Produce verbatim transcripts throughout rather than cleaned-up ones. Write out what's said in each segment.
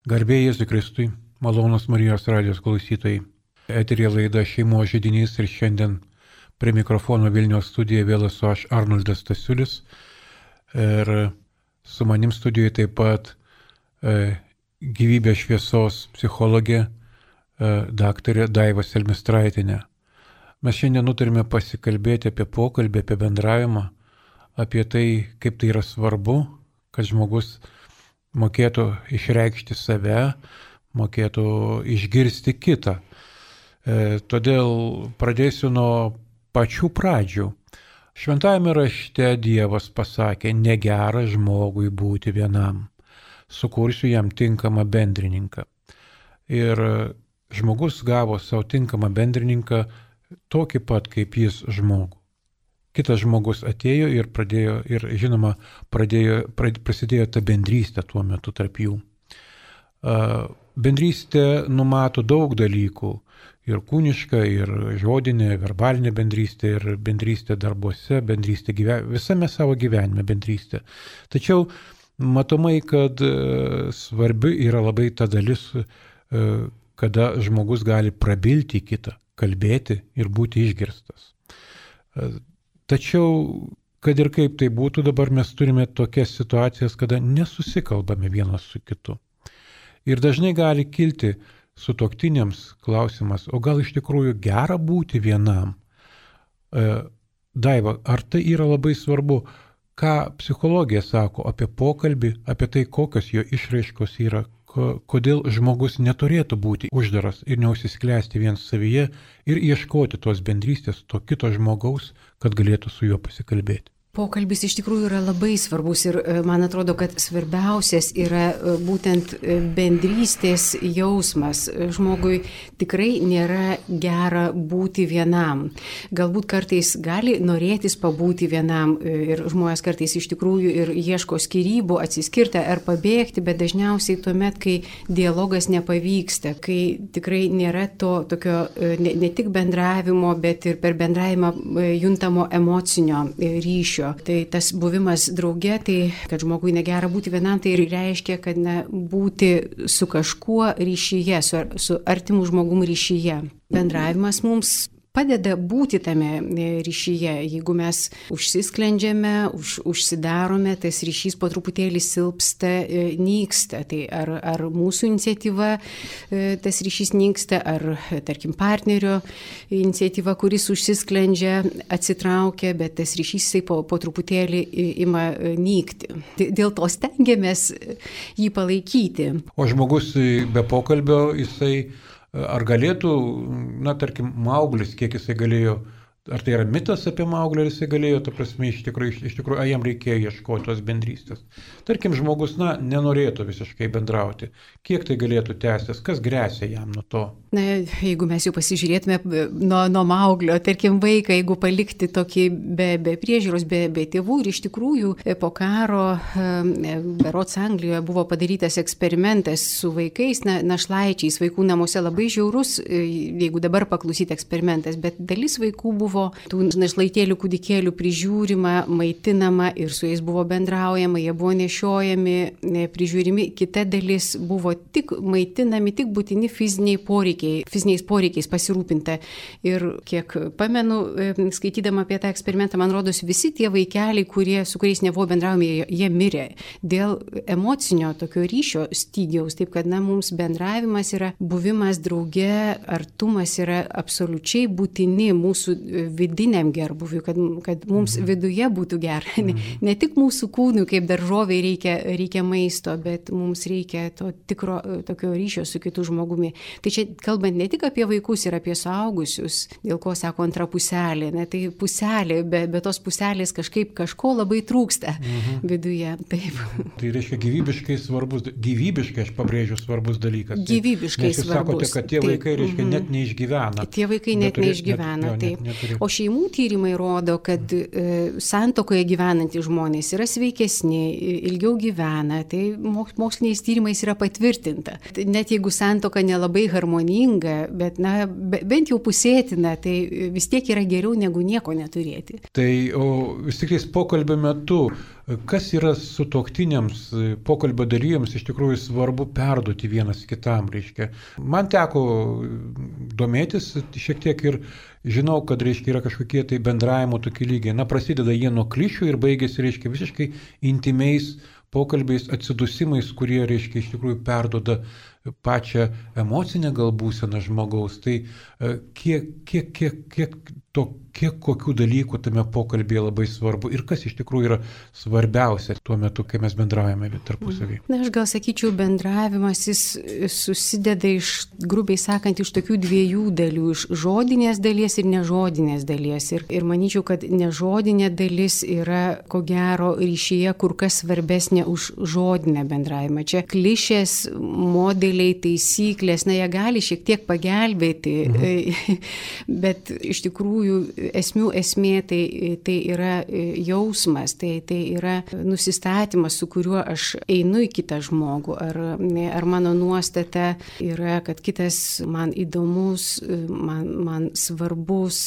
Garbė Jėzui Kristui, malonūs Marijos radijos klausytojai. Eterija laida Šeimos židinys ir šiandien prie mikrofono Vilniaus studijoje vėl esu aš, Arnoldas Stasiulis. Ir su manim studijoje taip pat e, gyvybės šviesos psichologė e, daktarė Daiva Selmistraitinė. Mes šiandien nutarime pasikalbėti apie pokalbį, apie bendravimą, apie tai, kaip tai yra svarbu, kad žmogus mokėtų išreikšti save, mokėtų išgirsti kitą. E, todėl pradėsiu nuo pačių pradžių. Šventajame rašte Dievas pasakė, negera žmogui būti vienam, sukursiu jam tinkamą bendrininką. Ir žmogus gavo savo tinkamą bendrininką tokį pat kaip jis žmogų. Kitas žmogus atėjo ir pradėjo, ir žinoma, pradėjo, prasidėjo ta bendrystė tuo metu tarp jų. Bendrystė numato daug dalykų, ir kūniška, ir žodinė, verbalinė bendrystė, ir bendrystė darbuose, bendrystė gyvenime, visame savo gyvenime bendrystė. Tačiau matomai, kad svarbi yra labai ta dalis, kada žmogus gali prabilti į kitą, kalbėti ir būti išgirstas. Tačiau, kad ir kaip tai būtų, dabar mes turime tokias situacijas, kada nesusikalbame vienas su kitu. Ir dažnai gali kilti sutuoktiniams klausimas, o gal iš tikrųjų gera būti vienam? Daiva, ar tai yra labai svarbu? Ką psichologija sako apie pokalbį, apie tai, kokios jo išraiškos yra, kodėl žmogus neturėtų būti uždaras ir neužsisklęsti vien savyje ir ieškoti tos bendrystės, to kito žmogaus, kad galėtų su juo pasikalbėti. Pokalbis iš tikrųjų yra labai svarbus ir man atrodo, kad svarbiausias yra būtent bendrystės jausmas. Žmogui tikrai nėra gera būti vienam. Galbūt kartais gali norėtis pabūti vienam ir žmonės kartais iš tikrųjų ir ieško skyrybų, atsiskirti ar pabėgti, bet dažniausiai tuomet, kai dialogas nepavyksta, kai tikrai nėra to tokio ne, ne tik bendravimo, bet ir per bendravimą juntamo emocinio ryšio. Tai tas buvimas drauge, tai kad žmogui negera būti vienam, tai ir reiškia, kad ne, būti su kažkuo ryšyje, su, su artimu žmogum ryšyje. Bendravimas mums padeda būti tame ryšyje. Jeigu mes užsisklendžiame, už, užsidarome, tas ryšys po truputėlį silpsta, nyksta. Tai ar, ar mūsų iniciatyva tas ryšys nyksta, ar tarkim partnerio iniciatyva, kuris užsisklendžia, atsitraukia, bet tas ryšys po, po truputėlį ima nykti. Dėl to stengiamės jį palaikyti. O žmogus be pokalbio, jisai ar galėtų, na, tarkim, Mauglis, kiek jisai galėjo, ar tai yra mitas apie Mauglį, ar jisai galėjo, ta prasme, iš tikrųjų, iš tikrųjų, ar jam reikėjo ieškoti tos bendrystės. Tarkim, žmogus, na, nenorėtų visiškai bendrauti. Kiek tai galėtų tęstis, kas grėsia jam nuo to? Na, jeigu mes jau pasižiūrėtume nuo, nuo Mauglio, tarkim, vaiką, jeigu palikti tokį be, be priežiūros, be, be tėvų, ir iš tikrųjų po karo, berods Anglijoje buvo padarytas eksperimentas su vaikais, na, našlaičiais, vaikų namuose, labai žiaurus, jeigu dabar paklausyti eksperimentas, bet dalis vaikų buvo tų našlaitėlių kūdikėlių prižiūrima, maitinama ir su jais buvo bendraujama, jie buvo nešiojami, prižiūrimi, kita dalis buvo tik maitinami, tik būtini fiziniai poreikiai. Fiziniais poreikiais pasirūpinta. Ir kiek pamenu, skaitydama apie tą eksperimentą, man rodos, visi tie vaikeliai, kurie, su kuriais nebuvo bendraujami, jie, jie mirė dėl emocinio tokio ryšio stygiaus. Taip, kad na, mums bendravimas yra buvimas drauge, artumas yra absoliučiai būtini mūsų vidiniam gerbuviui, kad, kad mums mhm. viduje būtų gera. Mhm. Ne, ne tik mūsų kūnui, kaip daržoviai reikia, reikia maisto, bet mums reikia to tikro tokio ryšio su kitu žmogumi. Tai čia kalbant ne tik apie vaikus ir apie suaugusius, dėl ko sako antra puselė, ne, tai puselė, be, be tos puselės kažkaip kažko labai trūksta mhm. viduje. Taip. Tai reiškia gyvybiškai svarbus, gyvybiškai aš pabrėžiu svarbus dalykas. Gyvybiškai Nes jūs svarbus. Sakote, kad tie taip. vaikai reiškia mhm. net neišgyvena. Tie vaikai net Neturi, neišgyvena, net, jo, taip. net, neturi. O šeimų tyrimai rodo, kad e, santuokoje gyvenantys žmonės yra sveikesni, ilgiau gyvena, tai moksliniais tyrimais yra patvirtinta. Net jeigu santuoka nelabai harmoninga, bet na, bent jau pusėtina, tai vis tiek yra geriau negu nieko neturėti. Tai o vis tik pokalbio metu kas yra sutuoktiniams, pokalbio dalyviams iš tikrųjų svarbu perduoti vienas kitam, reiškia. Man teko domėtis šiek tiek ir žinau, kad, reiškia, yra kažkokie tai bendravimo tokie lygiai. Na, prasideda jie nuo klišių ir baigėsi, reiškia, visiškai intimiais pokalbiais, atsidusimais, kurie, reiškia, iš tikrųjų perduoda pačią emocinę gal būseną žmogaus. Tai kiek, kiek, kiek, kiek, to, kiek kokių dalykų tame pokalbėje labai svarbu ir kas iš tikrųjų yra svarbiausia tuo metu, kai mes bendraujame tarpusavį. Na, aš gal sakyčiau, bendravimas jis susideda iš, grubiai sakant, iš tokių dviejų dalių, iš žodinės dalies ir nežodinės dalies. Ir, ir manyčiau, kad nežodinė dalis yra, ko gero, ryšyje kur kas svarbesnė už žodinę bendravimą. Čia klišės, modeliai, taisyklės, na, jie gali šiek tiek pagelbėti, mhm. bet iš tikrųjų esmių esmė tai, tai yra jausmas, tai, tai yra nusistatymas, su kuriuo aš einu į kitą žmogų, ar, ar mano nuostata yra, kad kitas man įdomus, man, man svarbus,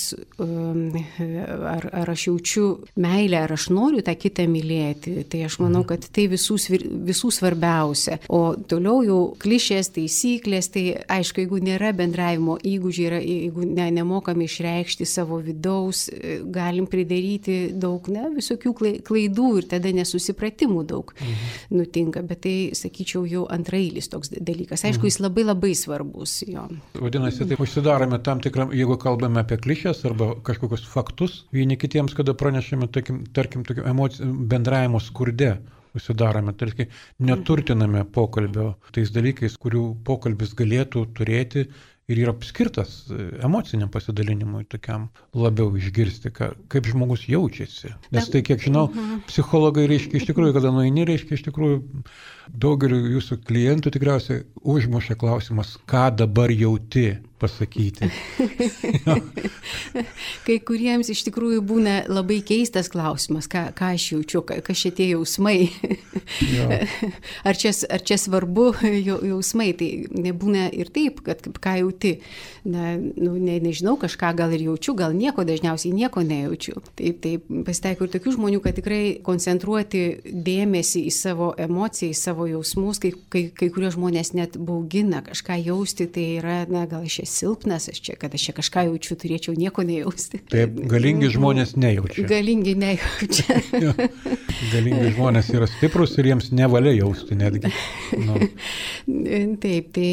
ar, ar aš jaučiu meilę, ar aš noriu tą kitą mylėti. Tai aš manau, kad tai visų, visų svarbiausia. O toliau jau klišės, taisyklės, tai aišku, jeigu nėra bendravimo įgūdžiai, yra, jeigu ne, nemokame išreikšti savo vidaus, galim pridaryti daug, ne, visokių klaidų ir tada nesusipratimų daug mhm. nutinka, bet tai, sakyčiau, jau antrailis toks dalykas. Aišku, mhm. jis labai labai svarbus. Jo. Vadinasi, taip užsidarome tam tikram, jeigu kalbame apie klišės arba kažkokius faktus, vieni kitiems, kada pranešame, tarkim, tarkim emocijų bendravimo skurde, užsidarome, tarkim, neturtiname pokalbio tais dalykais, kurių pokalbis galėtų turėti ir yra skirtas emociniam pasidalinimui, tokiam labiau išgirsti, ka, kaip žmogus jaučiasi. Nes tai, kiek žinau, psichologai, reiškia, iš tikrųjų, kada nueini, reiškia, iš tikrųjų, daugeliu jūsų klientų tikriausiai užmušia klausimas, ką dabar jauti pasakyti. Kai kuriems iš tikrųjų būna labai keistas klausimas, ką, ką aš jaučiu, kas čia tie jausmai. ar, čia, ar čia svarbu jausmai, tai nebūna ir taip, kad ką jauti. Na, nu, ne, nežinau, kažką gal ir jaučiu, gal nieko, dažniausiai nieko nejaučiu. Taip, taip, pasitaiko ir tokių žmonių, kad tikrai koncentruoti dėmesį į savo emociją, į savo jausmus, kai, kai, kai kurie žmonės net baugina kažką jausti, tai yra, na, gal aš silpnas, aš čia, kad aš čia kažką jaučiu, turėčiau nieko nejausti. Taip, galingi žmonės nejaučia. Galingi nejaučia. Galingi žmonės yra stiprus ir jiems nevalia jausti netgi. Nu. Taip, tai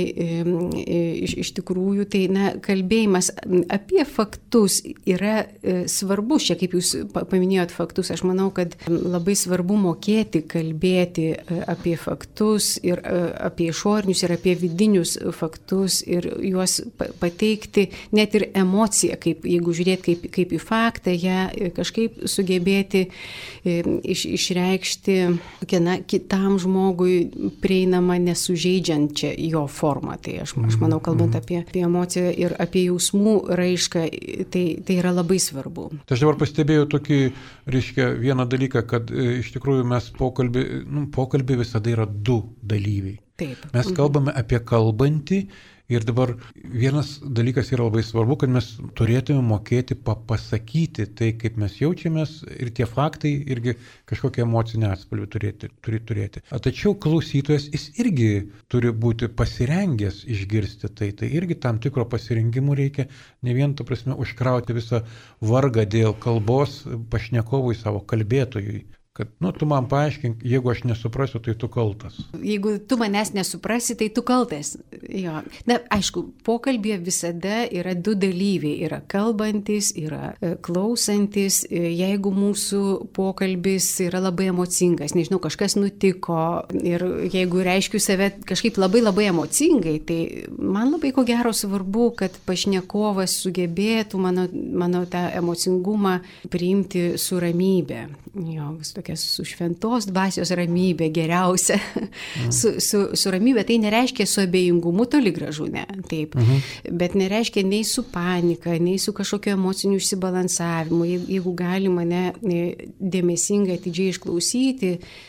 iš, iš tikrųjų, tai na, kalbėjimas apie faktus yra svarbus, čia kaip jūs paminėjot faktus, aš manau, kad labai svarbu mokėti kalbėti apie faktus ir apie išorinius ir apie vidinius faktus ir juos pateikti net ir emociją, kaip, jeigu žiūrėt kaip, kaip į faktą, ją kažkaip sugebėti iš, išreikšti na, kitam žmogui prieinamą nesužeidžiančią jo formą. Tai aš, aš manau, kalbant apie, apie emociją ir apie jausmų raišką, tai, tai yra labai svarbu. Tai aš dabar pastebėjau tokį, reiškia, vieną dalyką, kad iš tikrųjų mes pokalbį, nu, pokalbį visada yra du dalyviai. Taip. Mes kalbame apie kalbantį. Ir dabar vienas dalykas yra labai svarbu, kad mes turėtume mokėti papasakyti tai, kaip mes jaučiamės ir tie faktai irgi kažkokią emocinę atspalvį turėti, turi turėti. Tačiau klausytojas jis irgi turi būti pasirengęs išgirsti tai. Tai irgi tam tikro pasirengimo reikia, ne vien, ta prasme, užkrauti visą vargą dėl kalbos pašnekovui savo kalbėtojui. Kad, nu, tu man paaiškink, jeigu aš nesuprasiu, tai tu kaltas. Jeigu tu manęs nesuprasi, tai tu kaltas. Jo. Na, aišku, pokalbėje visada yra du dalyviai. Yra kalbantis, yra klausantis. Jeigu mūsų pokalbis yra labai emocingas, nežinau, kažkas nutiko ir jeigu reiškiu save kažkaip labai labai emocingai, tai man labai ko gero svarbu, kad pašnekovas sugebėtų mano, mano tą emocingumą priimti su ramybė. Jo, tokia su šventos dvasios ramybė geriausia. Mhm. Su, su, su ramybė tai nereiškia su abejingumu, toli gražu, ne. Taip. Mhm. Bet nereiškia nei su panika, nei su kažkokio emociniu išsibalansavimu. Jeigu gali mane dėmesingai atidžiai išklausyti,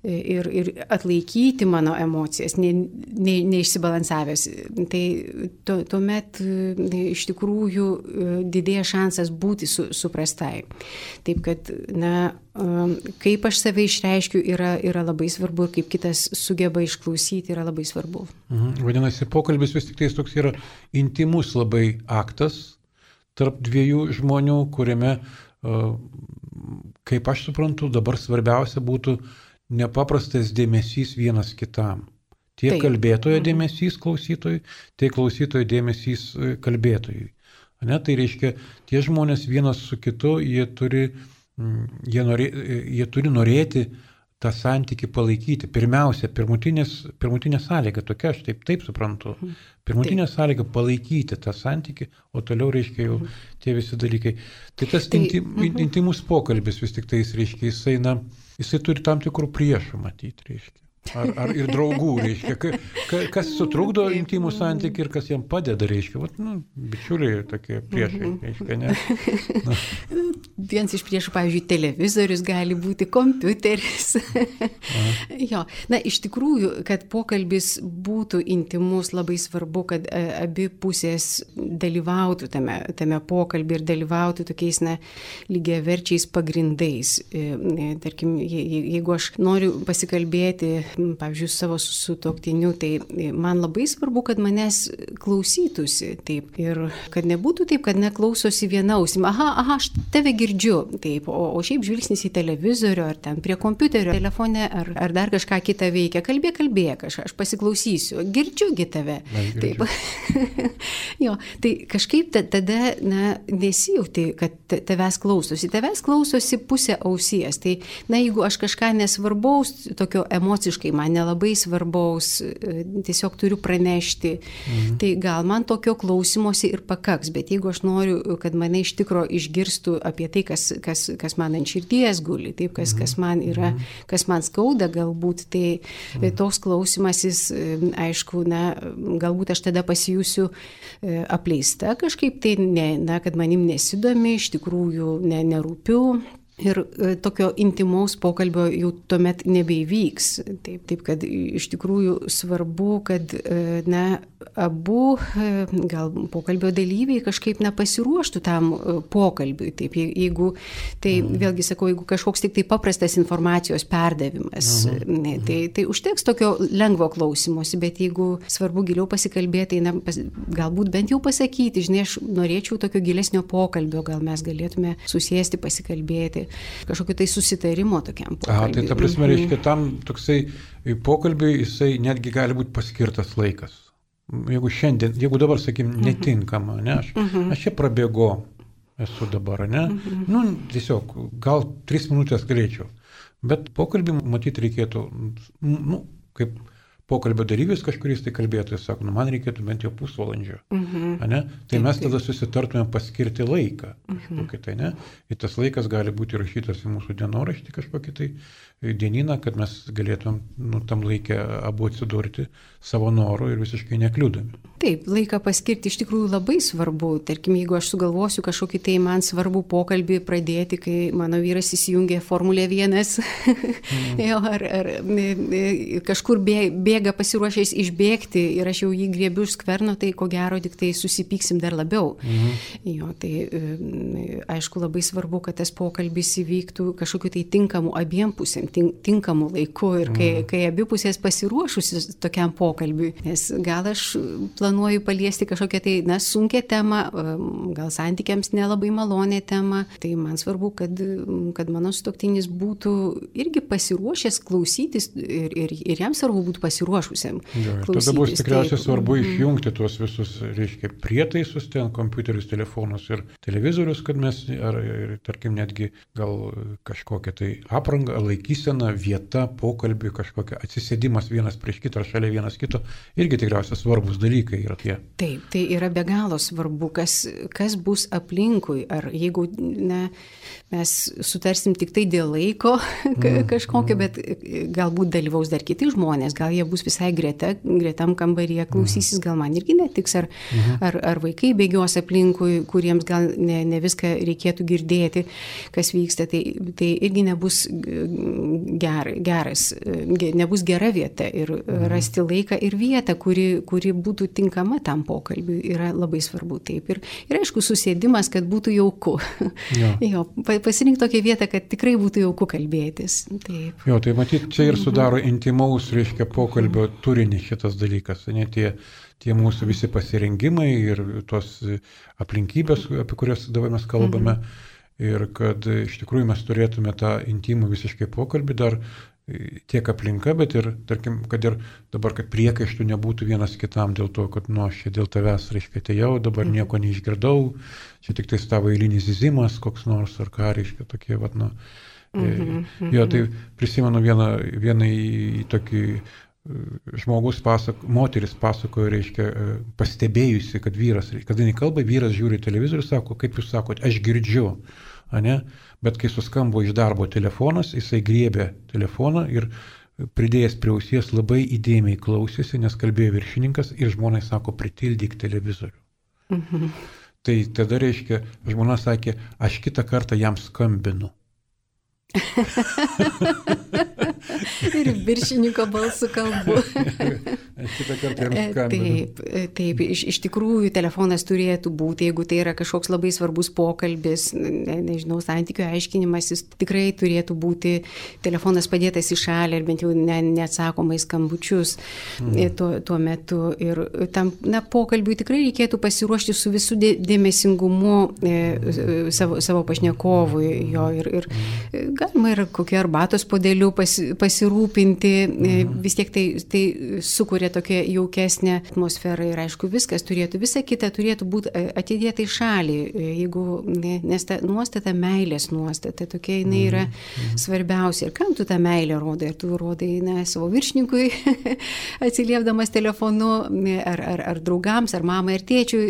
ir, ir atlaikyti mano emocijas, ne, ne, neišsibalansavęs. Tai tu, tuomet iš tikrųjų didėja šansas būti su, suprastai. Taip kad, na, kaip aš save išreiškiu yra, yra labai svarbu ir kaip kitas sugeba išklausyti yra labai svarbu. Mhm. Vadinasi, pokalbis vis tik tai toks yra intimus labai aktas tarp dviejų žmonių, kuriame, kaip aš suprantu, dabar svarbiausia būtų nepaprastas dėmesys vienas kitam. Tiek Taip. kalbėtojo dėmesys klausytojui, tiek klausytojo dėmesys kalbėtojui. Ne, tai reiškia, tie žmonės vienas su kitu, jie turi Jie, norė, jie turi norėti tą santykį palaikyti. Pirmiausia, pirmutinė sąlyga, tokia aš taip, taip suprantu. Pirmutinė sąlyga palaikyti tą santykį, o toliau reiškia jau tie visi dalykai. Tai tas tai, inti, intimus pokalbis vis tik tai, reiškia, jisai, na, jisai turi tam tikrų priešų matyti, reiškia. Ar, ar ir draugų, reiškia, ka, kas sutrukdo intimų santykį ir kas jam padeda, reiškia, vat, nu, bičiuliai tokie priešai, reiškia, ne? Na. Vienas iš priešų, pavyzdžiui, televizorius gali būti, kompiuteris. Jo, na, iš tikrųjų, kad pokalbis būtų intimus, labai svarbu, kad abi pusės dalyvautų tame, tame pokalbį ir dalyvautų tokiais, na, lygiaverčiais pagrindais. Tarkim, jeigu aš noriu pasikalbėti, pavyzdžiui, savo sutuoktiniu, tai man labai svarbu, kad manęs klausytųsi, taip, ir kad nebūtų taip, kad neklausosi viena ausim, aha, aha, aš tave girdžiu, taip, o, o šiaip žvilgsnis į televizorių, ar ten prie kompiuterio, telefone, ar, ar dar kažką kitą veikia, kalbėk, kalbėk, aš, aš pasiklausysiu, girdžiugi tave, taip. Jo, tai kažkaip tada, na, nesijauti, kad tavęs klausosi, tavęs klausosi pusė ausies, tai, na, jeigu aš kažką nesvarbaus, tokio emociškai man nelabai svarbaus, tiesiog turiu pranešti, mhm. tai gal man tokio klausimosi ir pakaks, bet jeigu aš noriu, kad mane iš tikro išgirstų apie tai, kas, kas, kas man ant širdies guli, taip, kas, mhm. kas man yra, kas man skauda galbūt, tai mhm. toks klausimasis, aišku, na, galbūt aš tada pasijusiu apleista kažkaip, tai ne, na, kad manim nesidomi, iš tikrųjų ne, nerūpiu. Ir tokio intimaus pokalbio jau tuomet nebeįvyks. Taip, taip, kad iš tikrųjų svarbu, kad, na, abu gal pokalbio dalyviai kažkaip nepasiruoštų tam pokalbiui. Taip, jeigu, tai mhm. vėlgi sakau, jeigu kažkoks tik tai paprastas informacijos perdavimas, mhm. ne, tai, tai užteks tokio lengvo klausimosi, bet jeigu svarbu giliau pasikalbėti, na, pas, galbūt bent jau pasakyti, žinai, aš norėčiau tokio gilesnio pokalbio, gal mes galėtume susėsti, pasikalbėti. Kažkokio tai susitarimo tokiam pokalbiui. Aha, tai ta prasme, reiškia, tam toksai pokalbiui jisai netgi gali būti paskirtas laikas. Jeigu šiandien, jeigu dabar, sakykim, netinkama, ne, aš, aš čia prabėgo esu dabar, ne, nu, tiesiog, gal tris minutės galėčiau, bet pokalbį matyti reikėtų, nu, kaip pokalbio dalyvis kažkuris tai kalbėtojas sako, nu, man reikėtų bent jau pusvalandžio, mhm. ne? Tai mes tada susitartume paskirti laiką, kažkokį tai, ne? Ir tas laikas gali būti rašytas į mūsų dienoraštį kažkokį tai dienyną, kad mes galėtum, nu, tam laikę abu atsidurti savo norų ir visiškai nekliūdami. Taip, laiką paskirti iš tikrųjų labai svarbu. Tarkim, jeigu aš sugalvosiu kažkokį tai man svarbų pokalbį pradėti, kai mano vyras įsijungė Formulė vienas, mm. ar, ar kažkur bėga pasiruošęs išbėgti ir aš jau jį griebiu už skverno, tai ko gero tik tai susipyksim dar labiau. Mm. Jo, tai aišku labai svarbu, kad tas pokalbis įvyktų kažkokiu tai tinkamu abiem pusėm, tinkamu laiku ir kai, mm. kai abi pusės pasiruošusi tokiam pokalbiui, nes gal aš planuoju paliesti kažkokią tai, na, sunkią temą, gal santykiams nelabai malonę temą, tai man svarbu, kad, kad mano sutuoktinis būtų irgi pasiruošęs klausytis ir, ir, ir jam svarbu būtų pasiruošusiam ja, klausytis. Tada bus tikriausiai svarbu mm. išjungti tuos visus, reiškia, prietaisus ten, kompiuterius, telefonus ir televizorius, kad mes, ar, ir, tarkim, netgi gal kažkokią tai aprangą, laikyseną, vieta, pokalbį, kažkokia atsisėdimas vienas prieš kitą ar šalia vienas kito, irgi tikriausiai svarbus dalykai yra tie. Taip, tai yra be galo svarbu, kas, kas bus aplinkui, ar jeigu, ne, mes sutarsim tik tai dėl laiko mm, kažkokio, mm. bet galbūt dalyvaus dar kiti žmonės, gal jie bus visai greta, gretam kambaryje, klausysis, gal man irgi netiks, ar, mm. ar, ar vaikai bėgios aplinkui, kuriems gal ne, ne viską reikėtų girdėti, kas vyksta, tai, tai irgi nebus ger, geras, nebus gera vieta ir rasti laiką ir vietą, kuri, kuri būtų tinkama tam pokalbiui, yra labai svarbu. Taip. Ir, ir aišku, susėdimas, kad būtų jauku. Jo. Jo, pasirinkti tokią vietą, kad tikrai būtų jauku kalbėtis. Taip. Jo, tai matyt, čia ir sudaro intimaus, reiškia, pokalbio turinį šitas dalykas, ne tie, tie mūsų visi pasirengimai ir tos aplinkybės, apie kurias dabar mes kalbame. Mhm. Ir kad iš tikrųjų mes turėtume tą intimų visiškai pokalbį dar tiek aplinka, bet ir, tarkim, kad ir dabar, kad priekaištų nebūtų vienas kitam dėl to, kad, nu, aš čia dėl tavęs, reiškia, atėjau, dabar nieko neišgirdau, čia tik tai tavo eilinis zyzimas koks nors, ar ką, reiškia, tokie, vat, nu. Mm-hmm. Jo, tai prisimenu vieną, vieną į tokį žmogus pasako, moteris pasakojo, reiškia, pastebėjusi, kad vyras, kada jinai kalba, vyras žiūri televizorių, sako, kaip jūs sakote, aš girdžiu, ane? Bet kai suskambo iš darbo telefonas, jisai griebė telefoną ir pridėjęs prie ausies labai įdėmiai klausėsi, nes kalbėjo viršininkas ir žmonai sako, pritildyk televizorių. Mhm. Tai tada, reiškia, žmona sakė, aš kitą kartą jam skambinu. Ir viršininko balsu kalbu. Šitą kartą jam skambinu. Taip, taip iš, iš tikrųjų telefonas turėtų būti, jeigu tai yra kažkoks labai svarbus pokalbis, ne, nežinau, santykių aiškinimasis, tikrai turėtų būti telefonas padėtas į šalį ir bent jau ne, neatsakomai skambučius mm. tuo, tuo metu. Ir tam, na, pokalbiui tikrai reikėtų pasiruošti su visų dėmesingumu e, savo, savo pašnekovui. Jo, ir, ir galima ir kokią arbatos podelių pas, pasirūpinti, mm. vis tiek tai, tai sukuria tokia jaukesnė atmosfera ir aišku viskas turėtų, visa kita turėtų būti atidėta į šalį, jeigu, nes ta nuostata, meilės nuostata, tokia jinai yra mm. svarbiausia. Ir kam tu tą meilę rodai? Ar tu rodai, na, savo viršininkui atsiliepdamas telefonu, ar, ar, ar draugams, ar mamai, ar tėčiui,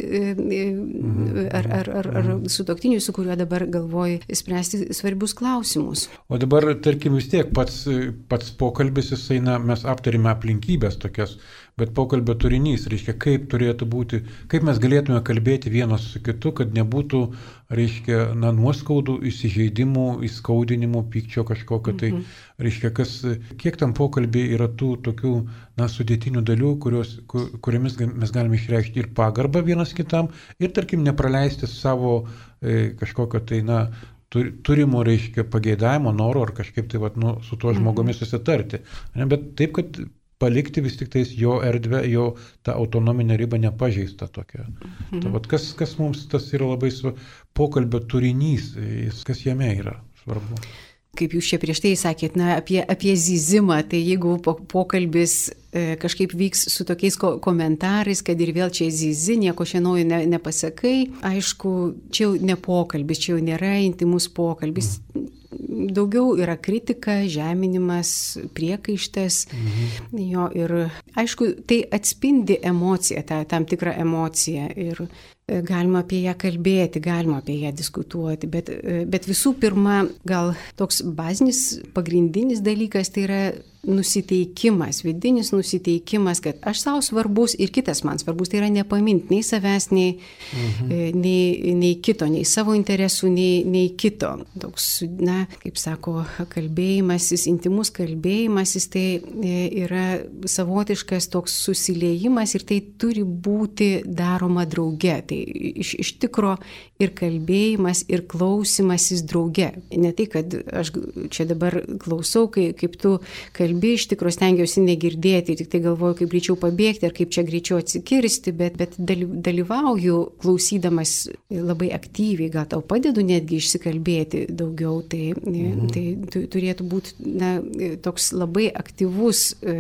mm. ar, ar, ar, ar sutuoktiniui, su kuriuo dabar galvoji spręsti svarbius klausimus. O dabar, tarkim, vis tiek pats, pats pokalbis, jisai, na, mes aptarėme aplinkybės tokias, bet pokalbio turinys, reiškia, kaip turėtų būti, kaip mes galėtume kalbėti vienas su kitu, kad nebūtų, reiškia, na, nuoskaudų, įsižeidimų, įskaudinimų, pykčio kažkokio, tai, mm-hmm. reiškia, kas, kiek tam pokalbį yra tų tokių, na, sudėtinių dalių, kurios, kur, kuriamis mes galime išreikšti ir pagarbą vienas kitam, ir, tarkim, nepraleisti savo e, kažkokio, tai, na, turimo, reiškia, pageidavimo, noro, ar kažkaip tai, vat, nu, su tuo žmogumi susitarti. Ne, bet taip, kad palikti vis tik tais jo erdvę, jo tą autonominę ribą nepažeistą tokią. Mhm. Ta, vat, kas, kas mums tas yra labai svarbu, pokalbio turinys, kas jame yra svarbu. Kaip jūs čia prieš tai sakėt, na, apie, apie zyzimą, tai jeigu po, pokalbis e, kažkaip vyks su tokiais ko, komentarais, kad ir vėl čia zyzi, nieko šiandien ne, nepasakai, aišku, čia jau ne pokalbis, čia jau nėra intimus pokalbis. Mhm. Daugiau yra kritika, žeminimas, priekaištas. Mhm. Jo, ir aišku, tai atspindi emociją, tą, tam tikrą emociją ir galima apie ją kalbėti, galima apie ją diskutuoti, bet, bet visų pirma, gal toks bazinis, pagrindinis dalykas tai yra nusiteikimas, vidinis nusiteikimas, kad aš savo svarbus ir kitas man svarbus, tai yra nepaminti nei savęs, nei, mhm. nei, nei kito, nei savo interesų, nei, nei kito. Toks, na, kaip sako, kalbėjimasis, intimus kalbėjimasis, tai yra savotiškas toks susiliejimas ir tai turi būti daroma drauge. Tai iš, iš tikro ir kalbėjimas, ir klausimasis drauge. Ne tai, kad aš čia dabar klausau, kai, kaip tu kalbėjai, iš tikrųjų stengiausi negirdėti, tik tai galvoju, kaip greičiau pabėgti ar kaip čia greičiau atsikirsti, bet, bet dalyvauju klausydamas labai aktyviai, gal tau padedu netgi išsikalbėti daugiau, tai, mhm. tai turėtų būti, na, toks labai aktyvus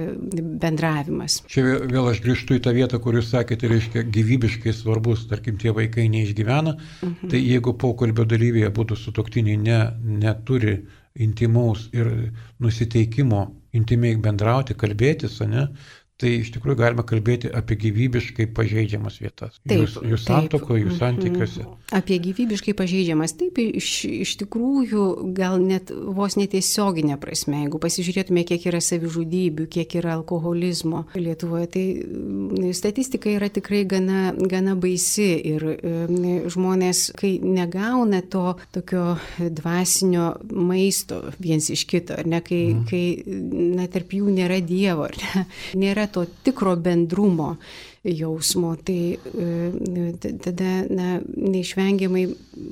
bendravimas. Čia vėl aš grįžtu į tą vietą, kur jūs sakėte, reiškia gyvybiškai svarbus, tarkim, tie vaikai neišgyvena, mhm. tai jeigu pokalbio dalyviai būtų sutuoktiniai ne, neturi intimaus ir nusiteikimo intimiai bendrauti, kalbėtis, ne, tai iš tikrųjų galima kalbėti apie gyvybiškai pažeidžiamas vietas. Taip, jūs, jūs santuokoje, jūs santykiuose. Apie gyvybiškai pažeidžiamas. Taip, iš, iš tikrųjų, gal net vos netiesioginė prasme, jeigu pasižiūrėtume, kiek yra savižudybių, kiek yra alkoholizmo Lietuvoje, tai statistika yra tikrai gana, gana baisi ir e, žmonės, kai negauna to tokio dvasinio maisto viens iš kito, ar ne, kai, mm. kai na, tarp jų nėra Dievo, ar ne, nėra to tikro bendrumo jausmo, tai tada na, neišvengiamai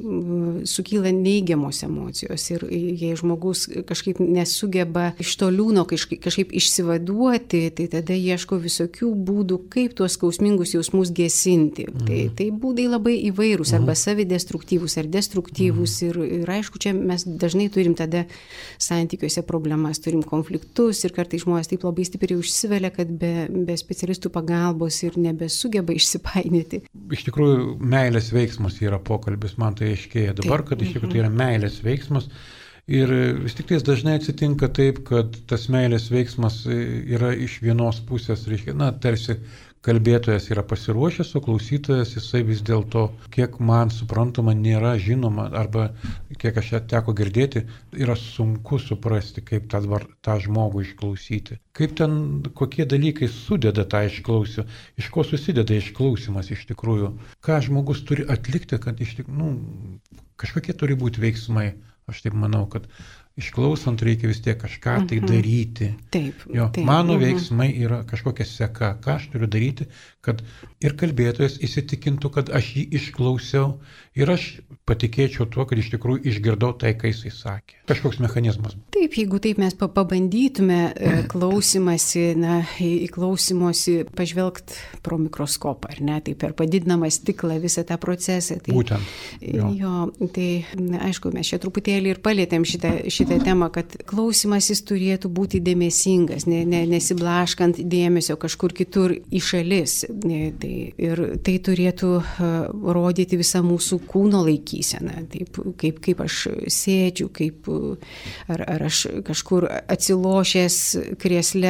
sukyla neigiamos emocijos ir jei žmogus kažkaip nesugeba iš to liūno kažkaip, kažkaip išsivaduoti, tai tada ieško visokių būdų, kaip tuos skausmingus jausmus gesinti. Mm. Tai, tai būdai labai įvairūs, mm. arba savidestruktyvūs, ar destruktyvūs mm. ir, ir aišku, čia mes dažnai turim tada santykiuose problemas, turim konfliktus ir kartais žmonės taip labai stipriai užsivelia, kad be, be specialistų pagalbos ir nebesugeba išsipainėti. Iš tikrųjų, meilės veiksmas yra pokalbis, man tai aiškėja dabar, kad iš tikrųjų tai yra meilės veiksmas. Ir vis tik tais dažnai atsitinka taip, kad tas meilės veiksmas yra iš vienos pusės, reiškia, na, tarsi kalbėtojas yra pasiruošęs, o klausytojas jisai vis dėlto, kiek man suprantama, nėra žinoma, arba kiek aš teko girdėti, yra sunku suprasti, kaip tą, tą žmogų išklausyti. Kaip ten, kokie dalykai sudeda tą išklausimą, iš ko susideda išklausimas iš tikrųjų, ką žmogus turi atlikti, kad iš tikrųjų, nu, kažkokie turi būti veiksmai. Aš taip manau, kad išklausant reikia vis tiek kažką tai daryti. Taip, jo, taip. Mano Mhm. veiksmai yra kažkokia seka, ką aš turiu daryti, kad ir kalbėtojas įsitikintų, kad aš jį išklausiau ir aš patikėčiau tuo, kad iš tikrųjų išgirdau tai, ką jisai sakė. Kažkoks mechanizmas. Taip, jeigu taip mes pabandytume klausimasi, na, į klausimosi pažvelgti pro mikroskopą, ar ne, tai per padidinamą stiklą visą tą procesą. Tai, Būtent. Jo. jo, tai na, aišku, mes čia truputėlį ir palėtėm šitą, šitą temą, kad klausimasis turėtų būti dėmesingas, ne, ne, nesiblaškant dėmesio kažkur kitur į šalis. Tai, ir tai turėtų uh, rodyti visą mūsų kūno laikyseną, taip, kaip, kaip aš sėdžiu, kaip, ar, ar aš kažkur atsilošęs kriesle,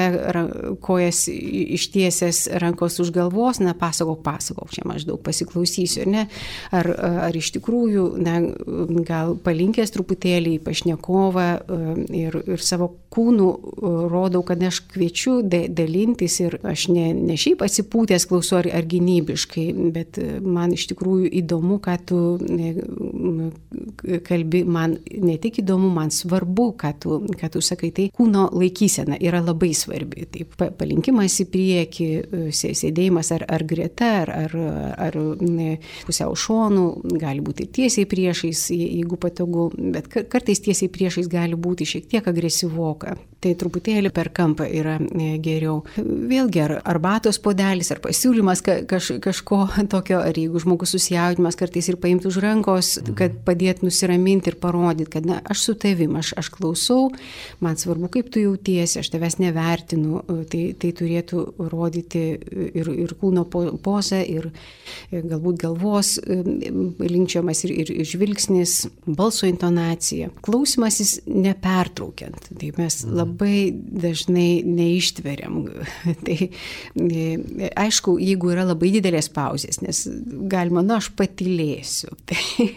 kojas ištiesęs, rankos už galvos, na, pasakok, pasakok, čia maždaug pasiklausysiu, ne? Ar, ar iš tikrųjų, na, gal palinkęs truputėlį į pašnekovą ir, ir savo kūnų rodau, kad aš kviečiu dalintis ir aš ne, ne šiaip atsipūtęs klausau ar, ar gynybiškai, bet man iš tikrųjų įdomu, ką tu kalbi, man ne tik įdomu, man svarbu, ką tu, ką tu sakai, tai kūno laikysena yra labai svarbi. Taip, palinkimas į priekį, sėdėjimas ar, ar greta, ar, ar, ar pusiau šonų, gali būti ir tiesiai priešais, jeigu patogu, bet kartais tiesiai priešais gali būti šiek tiek agresyvoka. Tai truputėlį per kampą yra geriau. Vėlgi, ar arbatos puodelis, ar pasiūlymas kaž, kažko tokio, ar jeigu žmogus susijaudinimas kartais ir paimti už rankos, kad padėt nusiraminti ir parodyti, kad na, aš su tavim, aš, aš klausau, man svarbu, kaip tu jautiesi, aš tavęs nevertinu, tai, tai turėtų rodyti ir, ir kūno pozą, ir galbūt galvos linkčiojimas, ir, ir žvilgsnis, balso intonacija. Klausimasis nepertraukiant. Tai mes labai dažnai neištveriam. Tai aišku, jeigu yra labai didelės pauzės, nes galima, na, aš patylėsiu. Tai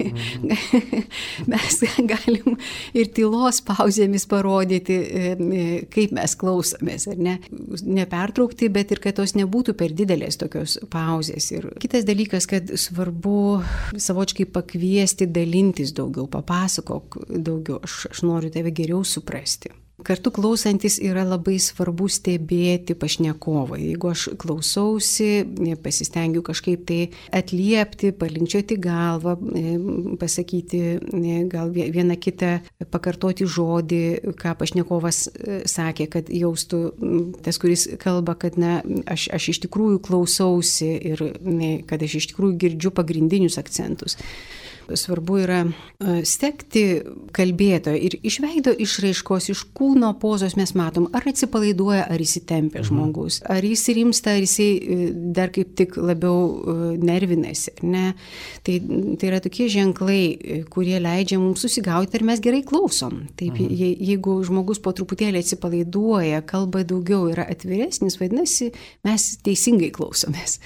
mes galim ir tylos pauzėmis parodyti, kaip mes klausomės, ar ne? Nepertraukti, bet ir kad tos nebūtų per didelės tokios pauzės. Ir kitas dalykas, kad svarbu savočiai pakviesti dalintis daugiau, papasakok daugiau, aš, aš noriu tave geriau suprasti. Kartu klausantis yra labai svarbu stebėti pašnekovą. Jeigu aš klausausi, pasistengiu kažkaip tai atliepti, palinkčioti galvą, pasakyti gal vieną kitą, pakartoti žodį, ką pašnekovas sakė, kad jaustų tas, kuris kalba, kad na, aš, aš iš tikrųjų klausausi ir ne, kad aš iš tikrųjų girdžiu pagrindinius akcentus. svarbu yra sekti kalbėtoją ir iš veido išraiškos, iš kūno pozos mes matom, ar atsipalaiduoja, ar įsitempia mhm. žmogus, ar jis rimsta, ar jisai dar kaip tik labiau nervinasi. Ne? Tai, tai yra tokie ženklai, kurie leidžia mums susigauti, ar mes gerai klausom. Taip, mhm. je, jeigu žmogus po truputėlį atsipalaiduoja, kalba daugiau, yra atviresnis, vadinasi, mes teisingai klausomės.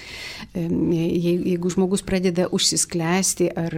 Jeigu žmogus pradeda užsisklęsti, ar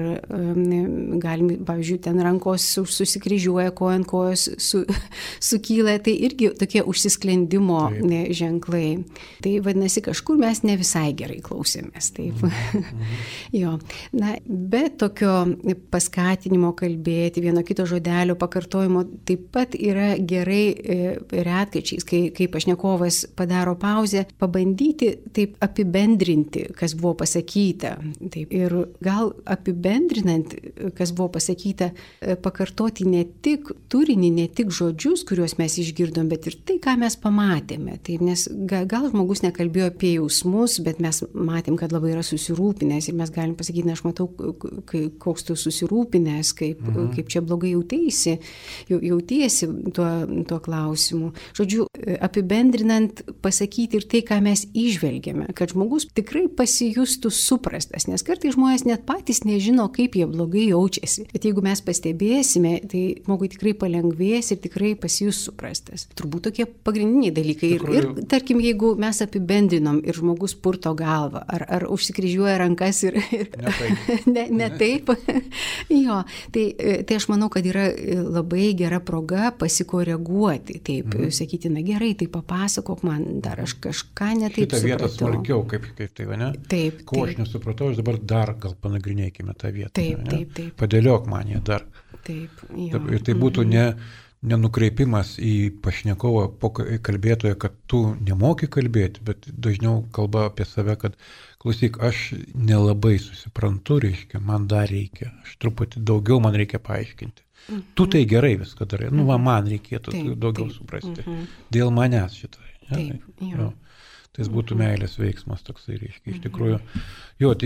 galim, pavyzdžiui, ten rankos susikryžiuoja, koja ant kojos su, sukyla, tai irgi tokie užsisklendimo Taip. ženklai. Tai vadinasi, kažkur mes ne visai gerai klausėmės. Taip. Mhm. jo. Na, be tokio paskatinimo kalbėti, vieno kito žodelio pakartojimo, taip pat yra gerai retkarčiais, kai, kai pašnekovas padaro pauzę, pabandyti taip apibendrinti, kas buvo pasakyta. Taip. Ir gal apibendrinant, kas buvo pasakyta, pakartoti ne tik turinį, ne tik žodžius, kuriuos mes išgirdom, bet ir tai, ką mes pamatėme. Taip, nes gal, gal žmogus nekalbėjo apie jausmus, bet mes matėm, kad labai yra susirūpinęs ir mes galim pasakyti, na, aš matau, koks tu susirūpinęs, kaip, mhm. kaip čia blogai jautėsi, jautiesi tuo, tuo klausimu. Žodžiu, apibendrinant, pasakyti ir tai, ką mes įžvelgiame, kad žmogus tikrai pasijustų suprastas, nes kartais žmonės net patys nežino, kaip jie blogai jaučiasi. Bet jeigu mes pastebėsime, tai žmogui tikrai palengvės ir tikrai pasijus suprastas. Turbūt tokie pagrindiniai dalykai. Ir, ir tarkim, jeigu mes apibendrinom ir žmogus purto galvą, ar, ar užsikryžiuoja rankas ir... ir ne taip. ne, ne taip. jo, tai, tai aš manau, kad yra labai gera proga pasikoreguoti. Taip, mhm. sakyti, na gerai, tai papasakok man, dar aš kažką ne taip supratau. Šitą vietą smarkiau, kaip, kaip tai, ne? Taip. Ko taip. aš nesupratau, aš dabar dar gal panagrinėkime tą vietą. Taip, ne? taip, taip. Padėliok man ją dar. Taip, jo. Ir tai būtų ne, nenukreipimas į pašnekovą, kalbėtoją, kad tu nemoki kalbėti, bet dažniau kalba apie save, kad klausyk, aš nelabai susiprantu, reiškia, man dar reikia, aš truputį daugiau man reikia paaiškinti. Mhm. Tu tai gerai viską darai, nu va, man reikėtų taip, daugiau taip. suprasti. Mhm. Dėl manęs šitą. Ja, taip, jo. Jo. Tai būtų meilės veiksmas toksai, reiškia, iš tikrųjų. Jo, tai,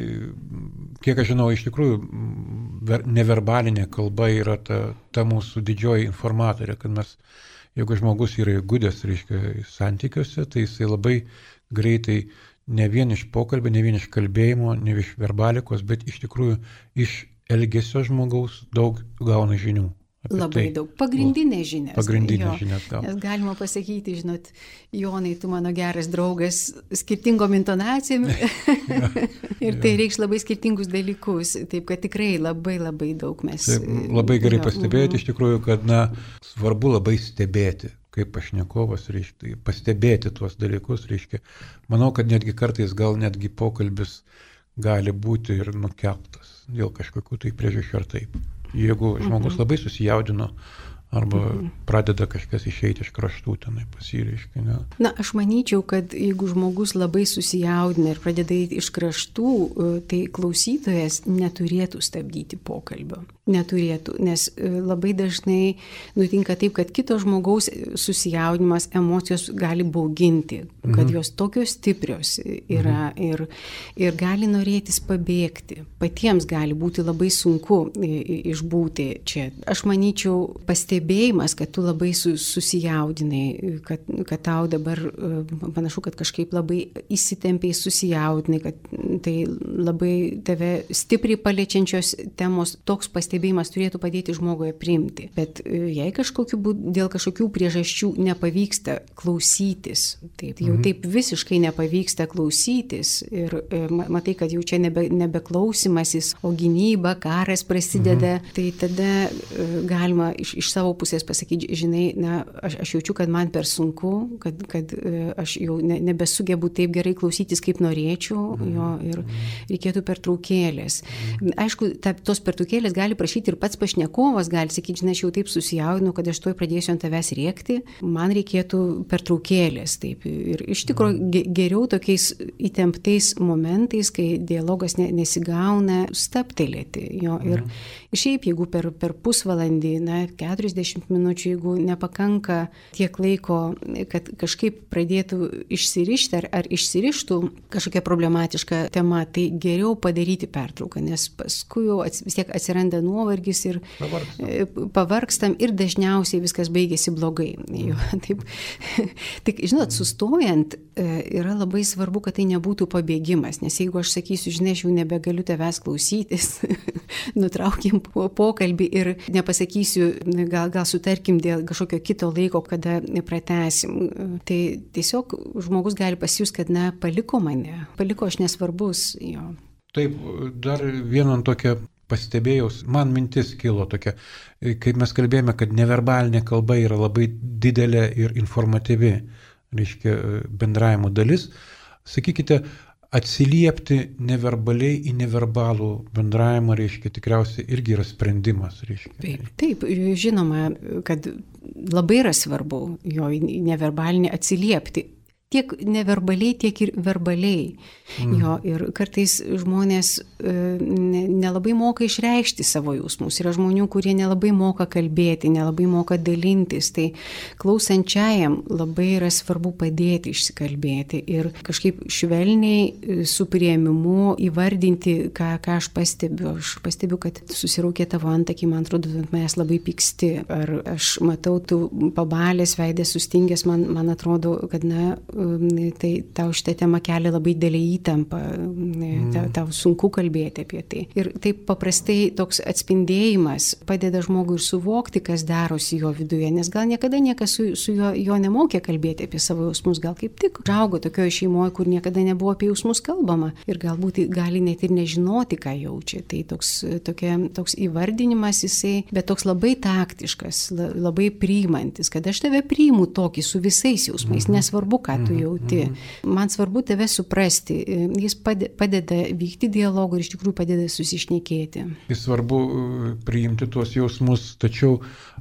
kiek aš žinau, iš tikrųjų neverbalinė kalba yra ta, ta mūsų didžioji informatorė, kad mes, jeigu žmogus yra įgudęs, reiškia, santykiuose, tai jisai labai greitai ne vien iš pokalbio, ne vien iš kalbėjimo, ne iš verbalikos, bet iš tikrųjų iš elgesio žmogaus daug gauna žinių. Labai tai. daug. Pagrindinės žinias. Pagrindinės žinias gal. Nes galima pasakyti, žinot, Jonai, tu mano geras draugas, skirtingom intonacijom ir tai reikš labai skirtingus dalykus. Taip, kad tikrai labai labai daug mes... Taip, labai gerai pastebėti, iš tikrųjų, kad na, svarbu labai stebėti, kaip pašnekovas, reiškia, pastebėti tuos dalykus, reiškia. Manau, kad netgi kartais gal netgi pokalbis gali būti ir nukeltas dėl kažkokių tai priežasčių ar taip. Jeigu žmogus mhm. labai susijaudino arba mhm. pradeda kažkas išeiti iš kraštų tenai pasireiškia. Ne? Na, aš manyčiau, kad jeigu žmogus labai susijaudina ir pradeda eiti iš kraštų, tai klausytojas neturėtų stabdyti pokalbio. Neturėtų, nes labai dažnai nutinka taip, kad kito žmogaus susijaudinimas, emocijos gali bauginti, kad mhm. jos tokios stiprios yra mhm. ir, ir gali norėtis pabėgti. Patiems gali būti labai sunku išbūti čia. Aš manyčiau, pastebėjimas, kad tu labai susijaudinai, kad, kad tau dabar panašu, kad kažkaip labai įsitempiai susijaudinai, kad tai labai tave stipriai paliečiančios temos, toks pastebėjimas turėtų padėti žmogui priimti. Bet jei kažkokiu būdu, dėl kažkokių priežasčių nepavyksta klausytis, taip, jau taip visiškai nepavyksta klausytis ir matai, kad jau čia nebe, nebeklausimasis, o gynyba, karas prasideda, mhm. tai tada galima iš, iš savo pusės pasakyti, žinai, na, aš, aš jaučiu, kad man per sunku, kad, kad aš jau ne, nebesugebu taip gerai klausytis, kaip norėčiau, mhm. jo, ir reikėtų pertraukėlės. Mhm. Aišku, ta, tos pertraukėlės gali prašyti ir pats pašnekovas, gali sakyti, žinai, aš jau taip susijaudinu, kad aš tuoj pradėsiu ant tavęs rėkti, man reikėtų pertraukėlės. Taip. Ir iš tikrųjų geriau tokiais įtemptais momentais, kai dialogas ne, nesigauna, stabtelėti. Jo, ir mhm. šiaip, jeigu per, per pusvalandį, na, keturiasdešimt penkiasdešimt minučių, jeigu nepakanka tiek laiko, kad kažkaip pradėtų išsirišti ar, ar išsirištų kažkokia problematiška tema, tai geriau padaryti pertrauką, nes paskui jau ats, vis tiek atsiranda nuovargis ir pavargstam, pavargstam ir dažniausiai viskas baigėsi blogai. Jo, taip. Tik, žinot, sustojant yra labai svarbu, kad tai nebūtų pabėgimas, nes jeigu aš sakysiu, žinai, aš jau nebegaliu tavęs klausytis, nutraukim pokalbį ir nepasakysiu, gal, gal sutarkim dėl kažkokio kito laiko, kada pratęsim. Tai tiesiog žmogus gali pasijusti, kad na, paliko mane, paliko aš nesvarbus. Jo. Taip, dar vieną tokią pastebėjau, man mintis kilo tokia, kaip mes kalbėjome, kad neverbalinė kalba yra labai didelė ir informatyvi, reiškia, bendravimo dalis. Sakykite, atsiliepti neverbaliai į neverbalų bendravimą, reiškia, tikriausiai irgi yra sprendimas. Reiškia. Taip, taip, žinoma, kad labai yra svarbu jo neverbalinį atsiliepti. Tiek neverbaliai, tiek ir verbaliai. Mm. Jo, ir kartais žmonės e, ne, nelabai moka išreikšti savo jausmus. Yra žmonių, kurie nelabai moka kalbėti, nelabai moka dalintis. Tai klausančiajam labai yra svarbu padėti išsikalbėti ir kažkaip švelniai su priėmimu įvardinti, ką, ką aš pastebiu. Aš pastebiu, kad susiraukė tavo antakį, man atrodo, ant manęs labai pyksti. Ar aš matau, tu pabalės, veidas sustingęs, man, man atrodo, kad na, tai tau šitą temą kelia labai didelį įtampą, mm. tau, tau sunku kalbėti apie tai. Ir taip paprastai toks atspindėjimas padeda žmogui ir suvokti, kas darosi jo viduje, nes gal niekada niekas su, su jo, jo nemokė kalbėti apie savo jausmus, gal kaip tik žaugo tokioje šeimoje, kur niekada nebuvo apie jausmus kalbama ir galbūt gali net ir nežinoti, ką jaučia. Tai toks, tokia, toks įvardinimas jisai, bet toks labai taktiškas, labai priimantis, kad aš tave priimu tokį su visais jausmais, mm-hmm. nesvarbu, ką tu jauti. Man svarbu tave suprasti. Jis padeda vykti dialogų ir iš tikrųjų padeda susišnekėti. Jis svarbu priimti tuos jausmus, tačiau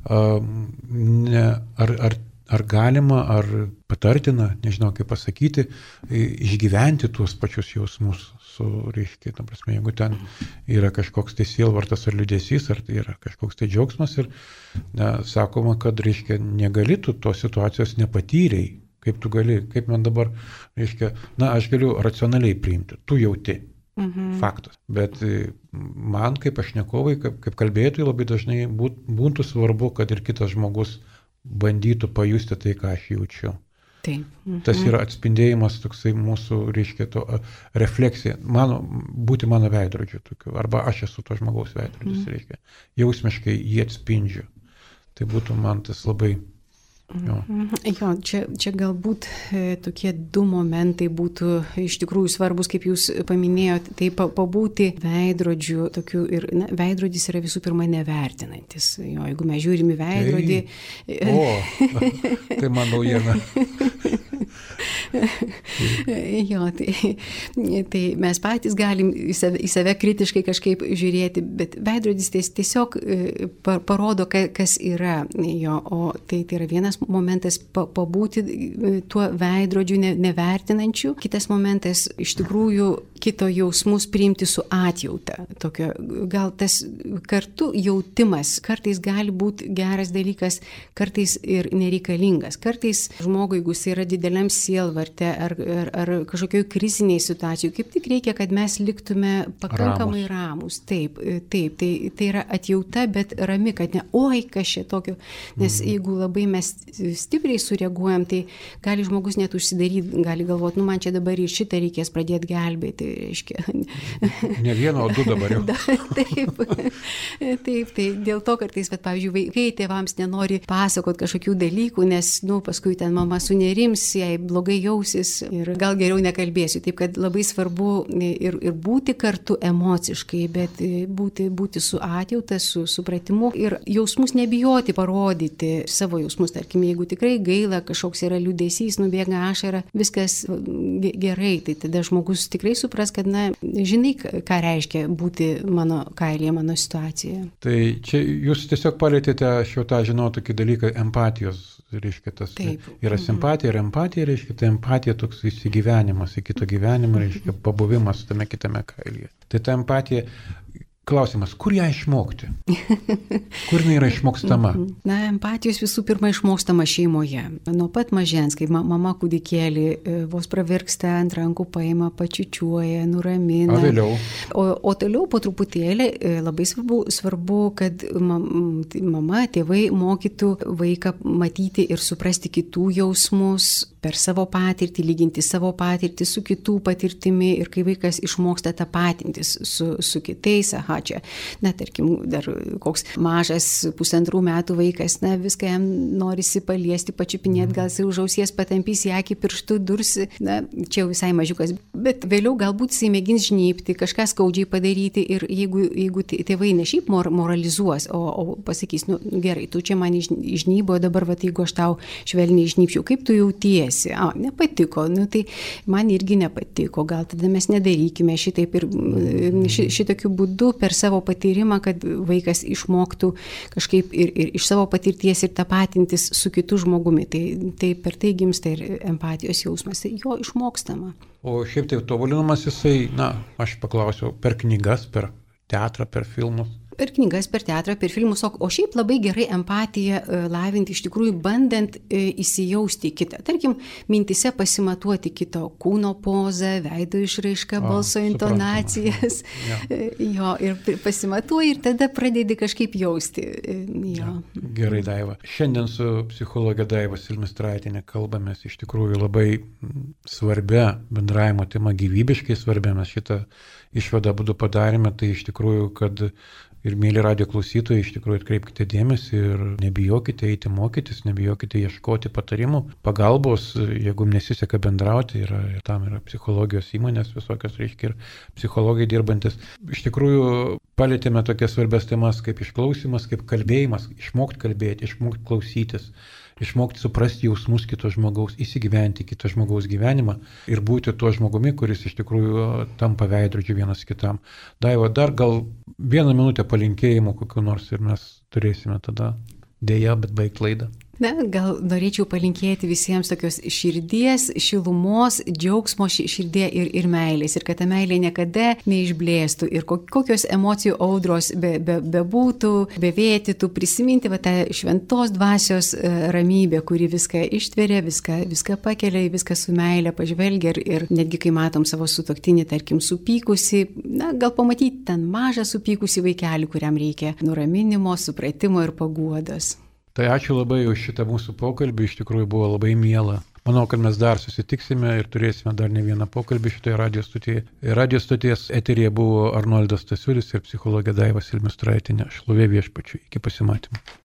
ne, ar, ar, ar galima, ar patartina, nežinau kaip pasakyti, išgyventi tuos pačius jausmus su, reiškia, ta prasme, jeigu ten yra kažkoks tai sielvartas ar liūdesys, ar tai yra kažkoks tai džiaugsmas ir ne, sakoma, kad, reiškia, negali tu tos situacijos nepatyrei. Kaip tu gali, kaip man dabar, reiškia, na, aš galiu racionaliai priimti, tu jauti, mhm. faktas. Bet man, kaip pašnekovai, kaip, kaip kalbėtojai, labai dažnai būt, būtų svarbu, kad ir kitas žmogus bandytų pajusti tai, ką aš jaučiu. Taip. Mhm. Tas yra atspindėjimas toksai mūsų, reiškia, to refleksija, mano, būti mano veidrodžiu tokiu, arba aš esu to žmogaus veidrodis, mhm. reiškia, jausmiškai jį atspindžiu. Tai būtų man tas labai... Jo, jo čia, čia galbūt e, tokie du momentai būtų iš tikrųjų svarbus, kaip jūs paminėjote, tai pa, pabūti veidrodžiu, tokiu, ir na, veidrodis yra visų pirma nevertinantis. Jo, jeigu mes žiūrime veidrodį... Ei, o, tai man naujiena. Jo, tai, tai mes patys galim į save, į save kritiškai kažkaip žiūrėti, bet veidrodis tiesiog parodo, kas yra. Jo, o tai, tai yra vienas momentas pabūti tuo veidrodžiu nevertinančiu, kitas momentas iš tikrųjų kito jausmus priimti su atjauta. Tokio, gal tas kartu jautimas kartais gali būti geras dalykas, kartais ir nereikalingas. Kartais žmogui, jeigu jis yra dideliam sielvarte ar, ar, ar kažkokioj kriziniai situacijai, kaip tik reikia, kad mes liktume pakankamai ramus. Taip, taip, tai, tai yra atjauta, bet rami, kad ne, oi, kas čia tokio. Nes mm. jeigu labai mes stipriai sureaguojam, tai gali žmogus net užsidaryti, gali galvoti, nu man čia dabar ir šitą reikės pradėti gelbėti. Reiškia. Ne vieno, o du dabar jau. Da, taip, taip, tai dėl to kartais, bet pavyzdžiui, vaikai tėvams nenori pasakoti kažkokių dalykų, nes, nu, paskui ten mama sunerims, jai blogai jausis ir gal geriau nekalbėsiu. Taip, kad labai svarbu ir, ir būti kartu emociškai, bet būti, būti su atjauta, su supratimu ir jausmus nebijoti parodyti savo jausmus. Tarkim, jeigu tikrai gaila, kažkoks yra liūdesys, nubėga ašara, viskas gerai, tai tada žmogus tikrai supras, kad, na, žinai, ką reiškia būti mano kailyje, mano situacijoje. Tai čia jūs tiesiog palėtėte, aš jau tą žinau tokį dalyką, empatijos, reiškia, tas Taip. Yra simpatija ir empatija, reiškia, tai empatija toks įsigyvenimas į kito gyvenimą, reiškia, pabuvimas tame kitame kailyje. Tai ta empatija, Klausimas, kur ją išmokti? Kur jinai yra išmokstama? Na, empatijos visų pirma išmokstama šeimoje. Nuo pat mažens, kai mama kūdikėlį vos pravirksta ant rankų, paima, pačiučiuoja, nuramina. O vėliau? O, o toliau po truputėlį labai svarbu, svarbu, kad mama, tėvai mokytų vaiką matyti ir suprasti kitų jausmus per savo patirtį, lyginti savo patirtį su kitų patirtimi ir kai vaikas išmoksta tapatintis su, su kitais, aha, čia, na, tarkim, dar koks mažas pusantrų metų vaikas, na, viską jam norisi paliesti, pačiupinėti, gal jisai už ausies patampys į akį pirštų, dursi, na, čia jau visai mažiukas, bet vėliau galbūt jisai mėgins žnypti, kažką skaudžiai padaryti ir jeigu, jeigu tėvai ne šiaip moralizuos, o, o pasakys, nu, gerai, tu čia man išnybo, dabar, va, jeigu aš tau švelniai išnypčiau, kaip tu jautiesi? A, nepatiko, nu, tai man irgi nepatiko, gal tada mes nedarykime šitaip ir ši, šitokiu būdu per savo patyrimą, kad vaikas išmoktų kažkaip ir, ir iš savo patirties ir tapatintis su kitu žmogumi. Tai, tai per tai gimsta ir empatijos jausmas, jo išmokstama. O šiaip tai tobulinamas jisai, na, aš paklausiau, per knygas, per teatrą, per filmus? Per knygas, per teatrą, per filmus, o šiaip labai gerai empatiją lavinti iš tikrųjų bandant įsijausti į kitą. Tarkim, mintise pasimatuoti kito kūno pozą, veido išraišką, balso intonacijas. Ja. Jo, ir pasimatuoji ir tada pradedi kažkaip jausti. Jo. Ja. Gerai, Daiva. Šiandien su psichologė Daiva Silmestraitienė kalbamės iš tikrųjų labai svarbia bendravimo tema, gyvybiškai svarbia. Mes šitą išvadą būdu padarėme, tai iš tikrųjų, kad ir mėly radijo klausytojai, iš tikrųjų atkreipkite dėmesį ir nebijokite eiti mokytis, nebijokite ieškoti patarimų, pagalbos, jeigu nesiseka bendrauti, yra, tam yra psichologijos įmonės visokios, reiškia ir psichologai dirbantis. Iš tikrųjų palėtėme tokias svarbias temas kaip išklausimas, kaip kalbėjimas, išmokti kalbėti, išmokti klausytis, išmokti suprasti jausmus kito žmogaus, įsigyventi kito žmogaus gyvenimą ir būti tuo žmogumi, kuris iš tikrųjų tampa veidrodžiu vienas kitam. Daiva, dar gal vieną minutę palinkėjimų kokiu nors ir mes turėsime tada dėja, bet baigt laidą. Na, gal norėčiau palinkėti visiems tokios širdies, šilumos, džiaugsmo širdie ir, ir meilės. Ir kad ta meilė niekada neišblėstų. Ir kokios emocijų audros be, be, bebūtų, bevėtytų, prisiminti va, tą šventos dvasios ramybę, kuri viską ištveria, viską, viską pakelia, viską su meilė pažvelgia. Ir, ir netgi kai matom savo sutuoktinį, tarkim, supykusi, na, gal pamatyti ten mažą supykusi vaikelį, kuriam reikia nuraminimo, supratimo ir paguodos. Tai ačiū labai už šitą mūsų pokalbį, iš tikrųjų buvo labai miela. Manau, kad mes dar susitiksime ir turėsime dar ne vieną pokalbį šitoje radio stotyje. Radio stoties eteryje buvo Arnoldas Stasiulis ir psichologė Daiva Silmestraitienė. Šlovė Viešpačiui. Iki pasimatymų.